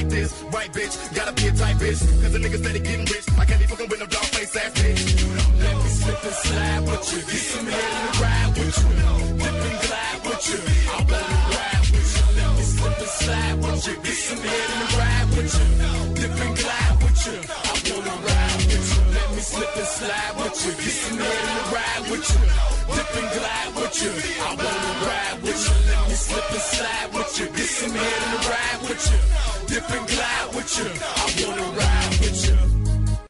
like this. Right, bitch, gotta be a tight bitch. Cause the niggas steady getting rich. I can't be fucking with no dog face ass bitch. Let me slip and slide with you. Get some head in the ride with you. Dip and glide with you. I wanna ride with you. Let me slip and slide with you. Get some head in the ride with you. Dip and glide with you. I wanna ride with you. Let me slip and slide with you. Get some head in the ride with you. Dip and glide with you. I wanna ride with you. Let me slip and slide with you. Get some head in the ride with you. Dip and glide with you. I wanna ride with you.